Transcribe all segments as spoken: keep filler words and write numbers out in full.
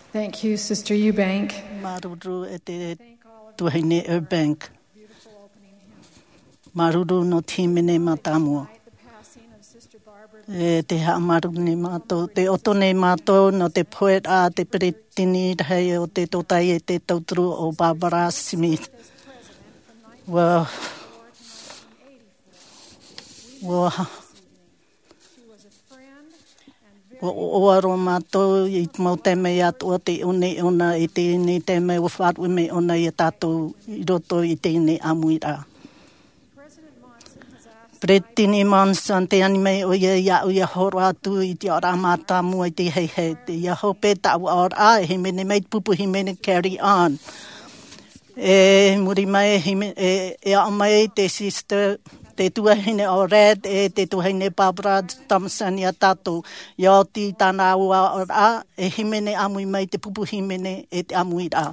Thank you, Sister Eubank. Maruru e te tuhine Eubank. Maruru no timene matamua. E te haamaru ni mātou, te oto nei mātou no te poet a te peretini hei o te totai e te tauturu o Barbara Smith. Wa, wa, wa oaro mātou i mau te mei atu o te une ona i te ne te mei o whāru me ona i tātou i roto i te ne amuira. Pretini Monson te anime o ia ia o ia horo atu i te ora mata mua i te hei hei. Te ia hope ta ua ora e he mene mei pupu he mene carry on. E muri mai he me, e, e a mai te sister, te tuahine o Red e te tuahine Barbara Thompson i a tatu. Ia o ti tāna ua ora e he mene amui mai te pupu he mene e te amui ra.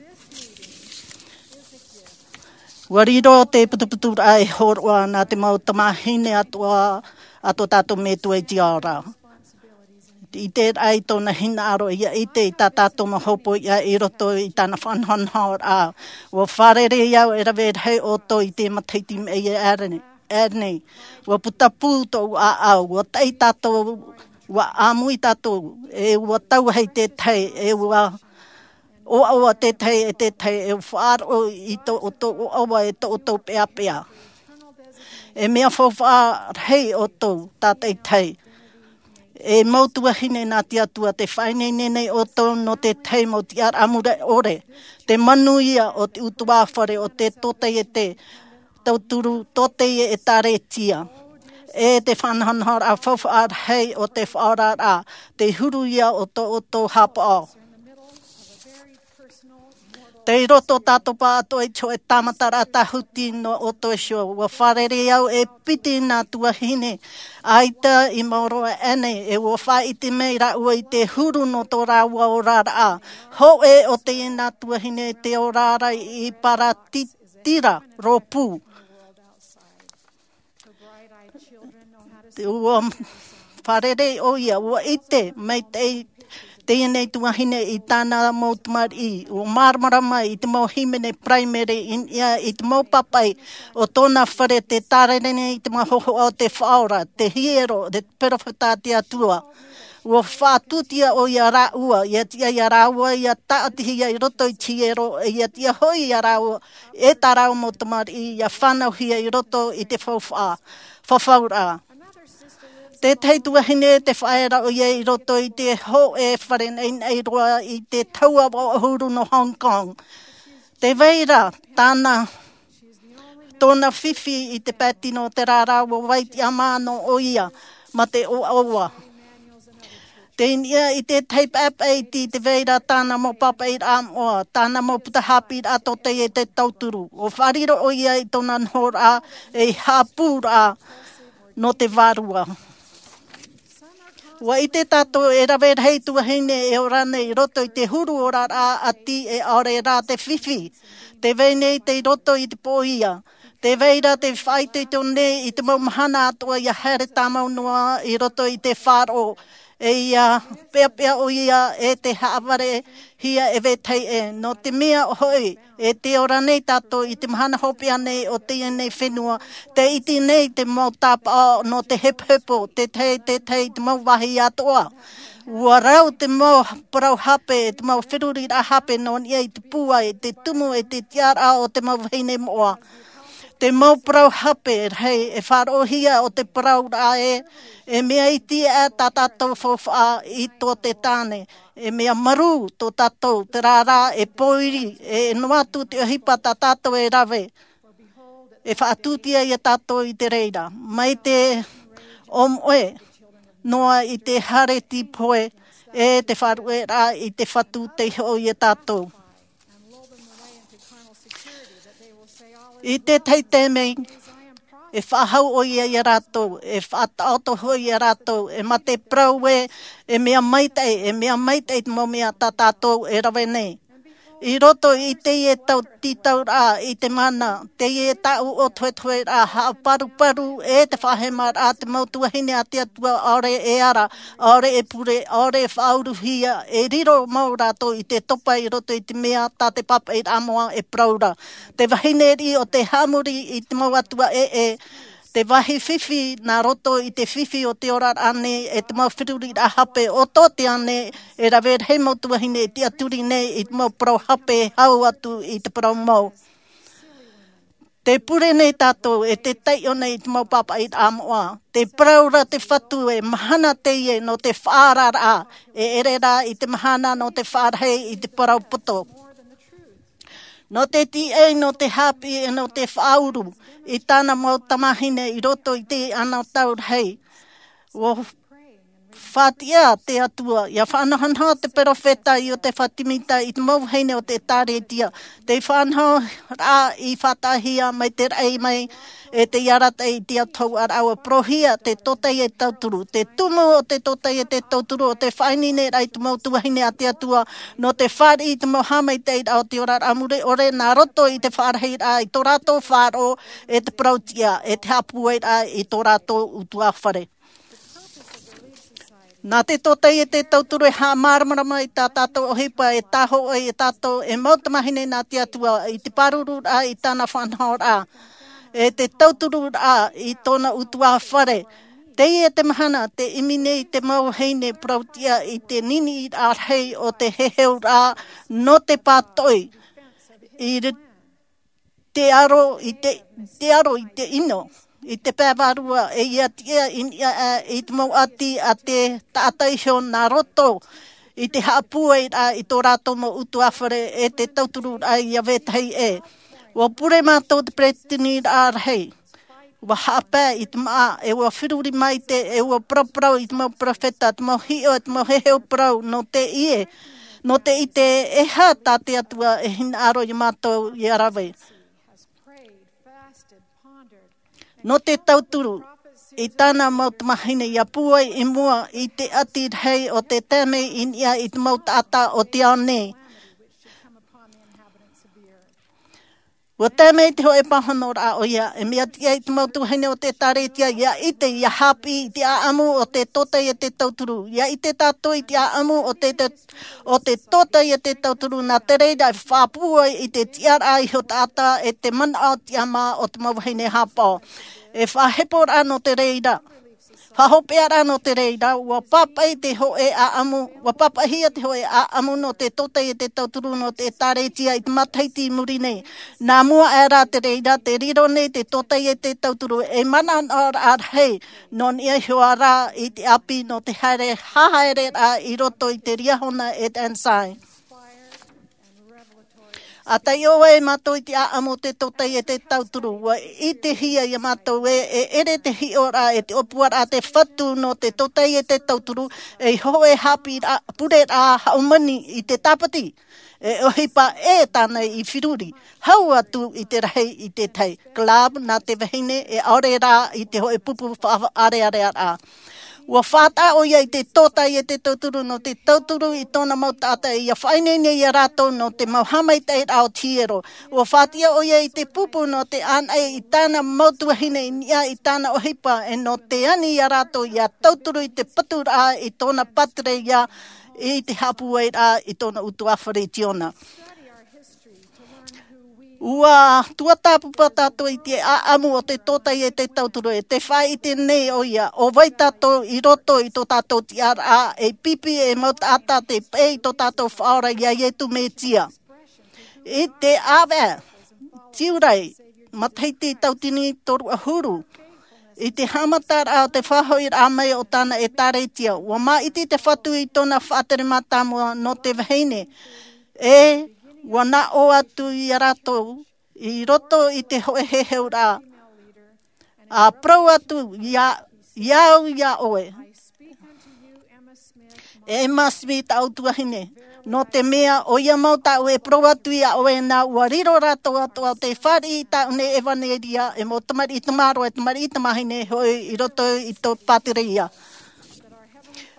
Wariro te putuputura e horoa nā te mau tamahine atua ato tātou me tua i te ora. I te ai tōna hina aro ia i te i tā tātou mahopo ia i roto i tāna whanhanhor a. Wa wharere iau e rawe hei oto i te mataiti me e arene. Arne. Wa putapu tō a au. Wa tei tātou, wa amui tātou. E wa tau hei te tei. E wa... O aua te tei e te tei e whaaro i tō o tō o aua e tō o tō pea pea. E mea whawha hei o tō tātei tei. E mautua hine nā te atua te whaine nenei o tō no te tei mo te ar amure ore. Te manuia o te utua whare o te tōtei e te tauturu tōtei e tare tia. E te whanhanhar a whawha hei o te whaora a. Te huruia o tō o tō hapa o. Te roto tātou pā ato e cho e tamatara tahuti no o to sho. Wa wharere au e piti nā tuahine. Aita i maoroa ane e wa whai i te mei ra ua i te huru no tō rāua o rāra a. Ho e o te e nā tuahine te o rāra i para titira ropu. Te ua wharere o ia ua ite mei te Te nei tuahine i tāna mautumar i. O marmara mai i te mau himene primary in ia i te mau papai o tōna whare te tārene i te mahoho o te whaora, te hiero, te perowhata te atua. O whātutia o ia rāua, ia tia ia rāua, ia tāatihia i roto i tiero, ia tia hoi ia rāua, e tā rāu mautumar i, ia whanauhia i roto i te whawha, whawhaura. Te teitua hine te whaera o ia i roto i te ho e whare nei nei roa i te taua o ahuru no Hong Kong. Te veira, tāna, tōna whiwhi i te patino te rārā o waiti amano o ia, ma te o aua. Te inia i te tape app e ti te veira tāna mo papa i amoa, tāna mo putahapi ato te e te tauturu. O whariro o ia i tōna nhora e hapura no te varua. Wa i te tato e rawe hei tuahine e ora nei roto i te huru ora rā ati e aore rā te whiwhi. Te vei nei te roto i te poia. Te veira te whaite to nei i te maumahana atua i a here tāmau noa i roto i te wharo. E ia pea pea o ia e te haaware hia e vetei e. No te mea hoi e te ora nei tato i te mahana hopea nei o te nei whenua. Te iti nei te mau tapa no te hep hepo, te te te te te mau wahi atoa. Ua rau te mau parau hape, te mau whiruri ra hape no ia i te pua e te tumu e te tiara o te mau wahine moa. Te mau parau hape, hei, e wharohia o te parau ra e, e mea iti e tā tātou whawha i tō te tāne. E mea maru tō tātou, te rārā e poiri, e nuatu te ohipa tā tātou e rawe. E whaatutia i a tātou i te reira. Mai te omoe, noa i te hareti poe, e te wharue rā i te whatu te ho i a tātou. I te teiteme, e whahau o ia i a rātou, e whaataoto hoi i a rātou, e mate praue, e mea maitei, e mea maitei te mo mea tā tātou e rawe nei. I roto i te e tau titau rā i te mana, te e tau o tue tue rā ha paru paru e te whahema rā te mautuahine a te atua aore e ara, aore e pure, aore e whauruhia, e riro mau rātou i te topa i roto i te mea, tā te papa i amoa e praura. Te wahine ri o te hamuri i te mau atua e e, te wahi whiwhi nā roto i te whiwhi o te ora ane e te mau whiruri a hape o tō te ane e rawe hei mau tuahine i te aturi nei i te mau parau hape hau atu i te parau mau. Te pure nei tātou e te teio nei i te mau papa i amoa. Te praura te whatu e mahana te ie no te whaarara e ere rā i te mahana no te whaarhei i te parau poto. No te ti e no te hapi e no te whauru i tāna mau tamahine i roto i te ana tau hei. O whatia te atua, ia whanahanha te perofeta i o te whatimita i te mau heine o te tāretia. Te whanau rā i whatahia mai te rei mai e te iarata i te atau ar aua prohia te totei e tauturu. Te tumu o te totei e te tauturu o te whainine rai te mau tuahine a te atua no te whari i te mau hamai te i au te ora amure ore nā roto i te wharhei rā i tō rātou wharo e te prautia e te hapuei rā i tō rātou utua whare. Nā te totei e te tauturu e hā māramarama i tā tātou o hipa e tāho e tātou e mautamahine nā te atua i te paruru rā i tāna whanau rā. E te tauturu rā i tōna utua whare. Te e te mahana, te imine i te mau heine prautia i te nini i ārhei o te heheu rā no te pātoi. I te aro i te, te aro i te ino. I te pēwarua e ia tia in ia i te mau ati a te tātaihio nā roto i te hapue rā i tō rātou mo utu awhare e te tauturu rā i a wetahei e. Wa pure mātou te pretini rā rhei. Wa hapē i te maa e wa whiruri mai te e wa praprau i te mau profeta, te mau hio, te mau heheo prau no te ie. No te i te eha tā te atua e hina aro i mātou i arawe. No te tauturu, i tāna mautamahine i apuai i mua i te ati hei o te teme in ia i te mautata o te ane. Wa teme i te hoe pahano rā o ia, e mea tia i te mautuhine o te taretia, ia i te ia hapi i te aamu o te totei e te tauturu. Ia i te tātou i te aamu o te, te, o te totei e te tauturu, nā te reira e whāpua i te tiara i ho tāta e te mana o te ama o te mauhine hapa. E whahepo rā no te reira. Whahopea rā no te reira, wa papa i te hoe a amu, wa papa hia te hoe a amu no te totei e te tauturu no te tāretia i te mataiti i muri nei. Nā mua e rā te reira, te riro nei te totei e te tauturu, e mana ar ar hei, non ia hua rā i te api no te haere hahaere rā i roto i te riahona e te ansai. A tai oa e mātou i te aamo te totei e te tauturu, wa i te hia i mātou e, e ere te hio rā e te opua rā te whatu no te totei e te tauturu, e hoe hapi rā, pure rā haumani i te tapati, e ohipa e tānei i whiruri, hau atu i te rei i te tei, klab nā te wahine e aore rā i te hoe pupu are are rā. Wa whāta o ia i te tōtai e te tauturu no te tauturu i tōna mautata i a whainene i a rātou no te mauhamai te ao tiero. Wa whātia o ia i te pupu no te anai i tāna mautuahine i nia i tāna ohipa e no te ani i a rātou i a tauturu i te patu rā i tōna patre ia i te hapuei rā i tōna utuawhare tiona. Ua tua tāpupa tātou i te aamu o te tōtai e te tauturu e te whai i te nei o ia. O vai tātou i roto i tō tātou ti ara e pipi e mauta ata te pei tō tātou whaora ia ietu me tia. I te awe, tiurai, mataiti tautini toru ahuru. I te hamatara o te whahoi rā mai o tāna e tāreitia. Ua mā iti te whatu i tōna whātere mātāmua no te wahine. E... Wa na o atu i a ratou, i roto i te hoe heheu rā. A prau atu ia, iau ia oe. Emma Smith au tuahine. No te mea o ia mau tau e prau atu ia oe nā ua riro ratou atu au te whari i tau ne evaneria e mo tamari i tamaro e tamari i tamahine hoi i roto i tō pātere ia.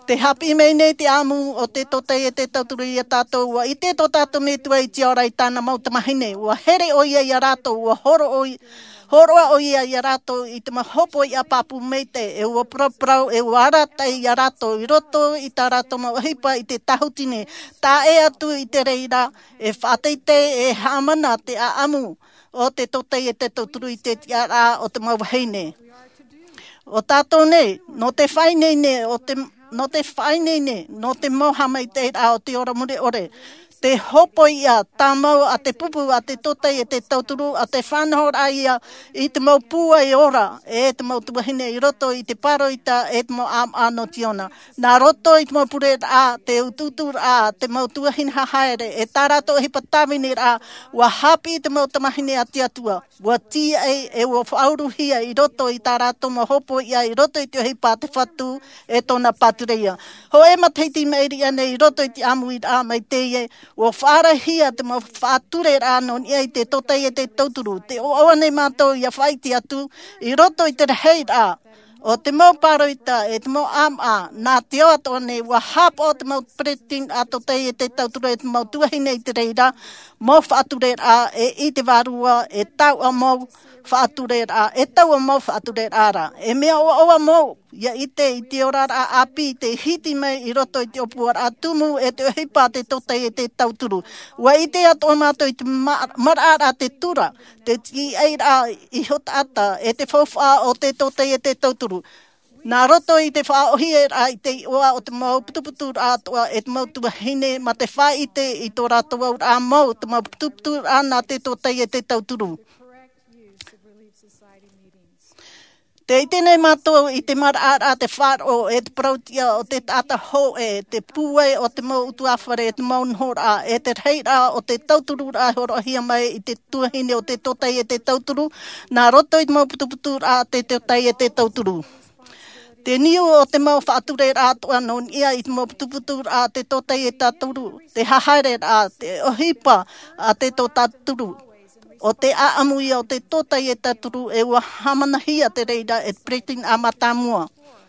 Te hapi mei nei te amu o te totei e te tauturu i a tātou. Wa i te to tātou me tua i te ora i tāna mautamahine. Wa here o ia i a rātou. Wa horo o i horoa o ia i a rātou i te mahopo i a papu mei te. E ua praprau, e ua arata i a rātou. I roto i tā rātou mauhipa i te tahutine. Tā e atu i te reira. E whāteite e hamana te a amu. O te totei e te tauturu i te tiara o te mauheine. O tātou nei, no te whainei ne, o te, no te whainei ne, no te mohamai te a o te ora mure ore. Te hopo ia, tā mau a te pupu, a te totei e te tauturu, a te whanahora ia, i te mau pua i ora, e te mau tuahine i roto, i te paroita, e te mau am ano tiona. Nā roto i te mau pure a, te ututur a, te mau tuahine hahaere, e tā rato e patawine a, wa hapi i te mau tamahine a tiatua, wa tia e, e wa whauruhia i roto i tā rato ma hopo ia, i roto i te hipa te whatu, e tōna patureia. Ho e mateiti meiri ane i roto i te amu i a mai teie, o whaarahia te mau whāture rāno ni ai te totei e te tauturu. Te o awane mātou ia whaiti atu i roto i te rehei rā. O te mau paroita e te mau am a nā te o ato ane wa hap o te mau pretin a totei e te tauturu e te mau tuahine i te reira. Mau whāture rā e i te varua e tau a mau whāture rā. E tau a mau whāture rā. E mea o awa mau. Ia i te i te ora a api, te hiti mai i roto i te opua a tumu e te hipa te totei e te tauturu. Wa i te ato mātou i te marara te tura, te i eira i hota ata e te whawha o te totei e te tauturu. Nā roto i te whaohi e rā i te oa o te mau putuputu rātua e te mau tuahine ma te wha i te i tō rātua rā mau, te mau putuputu rā nā te totei e te tauturu. Te i tēnei mātou i te marara te whāro e te prautia o te tata ho e te pūe o te mau utuawhare e te mau nhora e te reira o te tauturu rā horohia mai i te tuahine o te totei e te tauturu. Nā roto i te mau putuputu rā te totei e te tauturu. Te niu o te mau whāture rā toa non ia i te mau putuputu rā te totei e tauturu. Te hahaere rā te ohipa a te to tauturu. O te aamui o te totei e taturu e ua hamanahia te reira e pretin a matamua.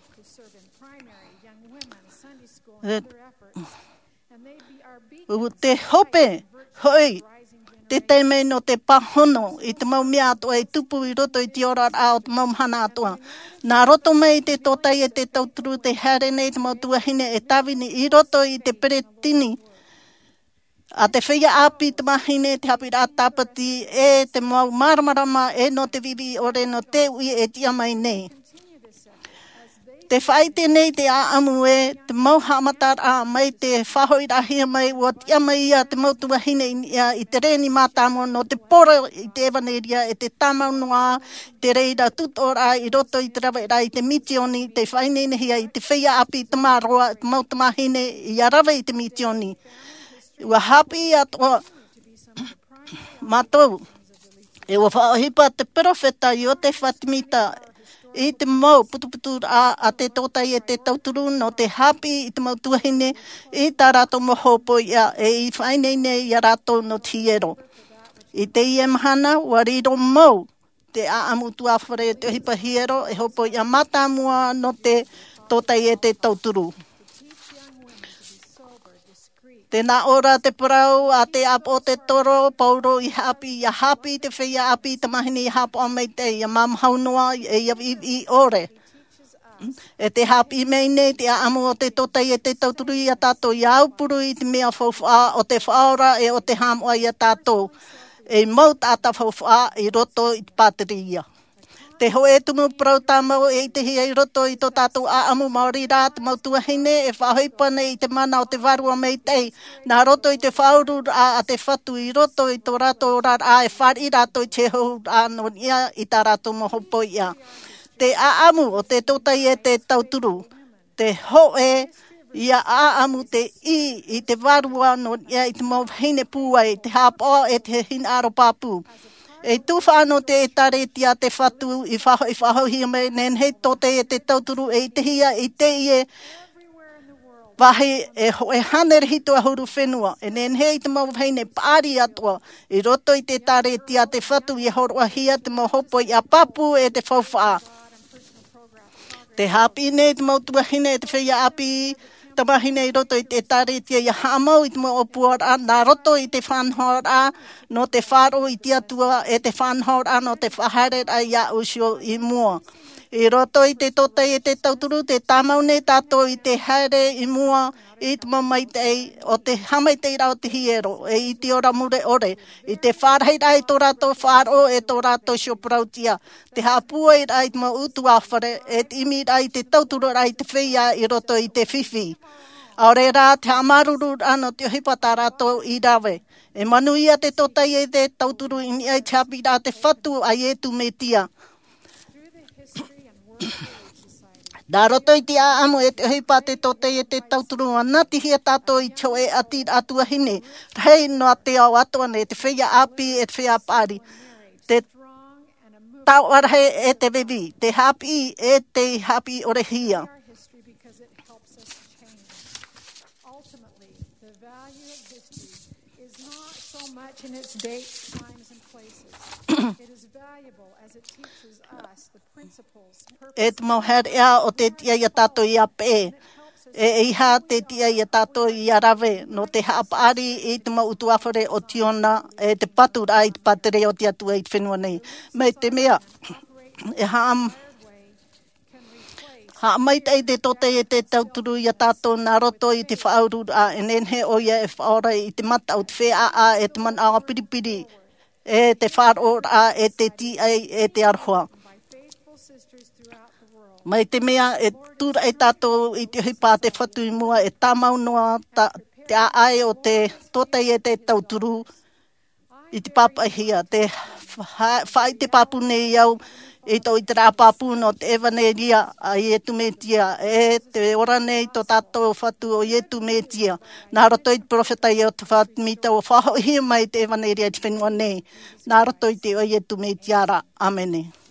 Te hope, hoi, te teimei no te pahono i te mau mea atua i tupu i roto i te ora a o te mau mhana atua. Nā roto mai te totei e te tauturu te haere nei te mau tuahine e tawini i roto i te peretini. A te whia api te mahine, te hapi rā tāpati, e te mau maramarama, e no te vivi ore no te ui e tia mai nei. Te whaite nei te aamu e, te mau hamatar a mai te whahoi rahia mai, o tia mai ia te mau tuahine ia i te reni mātamo no te poro i te evaneria, e te tamau noa, te reira tutora i roto i te rawa i te mitioni, te whainenehia i te whia api te maroa, te mau tamahine i a rawa i te mitioni. Ua hapi atoa mātou. E ua whaohipa te profeta i o te Fatimita i te mau putuputu a, a te totei e te tauturu no te hapi i te mau tuahine i tā rātou mohopo ia e i whainene i a rātou no tiero. I te ie mahana ua riro mau te aamu tuawhare te hipa hiero e hopo i a matamua no te totei e te tauturu. Tēnā ora te parau a te apo te toro, pauro i hapi, i hapi te whia api, te mahini i hapo a mei te, i a mamhaunoa e i, i, i ore. E te hapi mei nei, te aamu o te totei e te tauturu i a tātou, i aupuru i te mea whauwha, o te whaora e o te hamoa i a tātou. E mau tāta whauwha i roto i te pāteria. Te hoe tumu prau tāmau e te hia i roto i tō tātou aamu Māori rā, te mau tuahine e whahoipane i te mana o te varua mei tei. Nā roto i te whauru rā a te whatu i roto i tō rato rā a e whari rato i te hou rā no ia i tā rato mohopo ia. Te aamu o te tōtai e te tauturu. Te hoe ia aamu te i i te varua no ia i te mau hine pūai, te hāpā e te hina aro pāpū. E tu whāno te e tare tia te whatu i whaho i whaho hi me nen he tote e te tauturu e te hia i te ie wahi e, e haner hito a huru whenua. E nen he i te mau heine pāri atua i roto i te tare tia te whatu i horo a hia te mau hopo i a papu e te whauwha. Te hapi ne te mautua hine te whia api tamahine i roto i te tare tia i hamau i te mo opuara, nā roto i te whanhora, no te wharo i te atua e te whanhora, no te whahare a ia usio i mua. I roto i te tote i te tauturu, te tamau ne tātou i te haere i mua, i te mamai tei, o te hamai tei rao te hiero, e i te ora mure ore, i te whārhei rai tō rātou whāro e tō rātou shoprautia, te hapua i rai te ma utu awhare, e te imi rai te tauturu rai te whia i roto i te whiwhi. Aore rā te amaruru ano te hipata rātou i rawe. E manuia te totai e te tauturu i ni ai te hapi rā te whatu ai e tu me tia. Nā roto i te aamu e te hipa te tote e te tauturu ana ti hia tātou i tio e ati atua hine. Rei noa te au atuane e te whia api e te whia pāri. Te tau arahe e te bebi. Te hapi e te hapi ore hia. In its dates, times, and places. It is valuable as it teaches us the principles, E te mauhere ea o te tia i a tātou i a pē. E iha te tia i a tātou i a rawe. No te haapari i te mautu awhare o tiona e te patura i te patere o te atua i te whenua nei. Me te mea, e haam, ha mai tei te tote e te tauturu i a tātou nā roto i te whaururu a enenhe o ia e whaora i te mata o te whea a e te mana awa piripiri e te whaora a e te ti ai e te arhoa. Mai te mea e tura e tātou i te hipa te whatu i mua e tāmau noa ta, te aai o te tote e te tauturu i te papahia. Te whai te papu nei au e tau i te rāpāpū no te evaneria a i e tumetia, e te ora nei to tātou whatu o i e tumetia. Nā roto i te profeta i o te whatimita o whaho hia mai te evaneria i te whenua nei. Nā roto i te o i e tumetia ra. Amene.